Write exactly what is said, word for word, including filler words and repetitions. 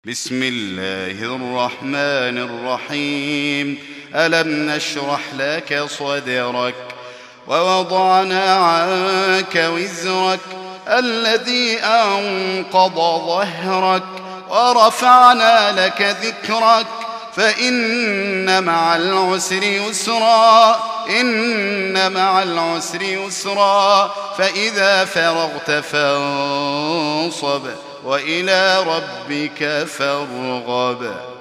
بسم الله الرحمن الرحيم. ألم نشرح لك صدرك ووضعنا عنك وزرك الذي أنقض ظهرك ورفعنا لك ذكرك فإن مع العسر يسرا إن مع العسر يسرا فإذا فرغت فانصب وإلى ربك فارغب.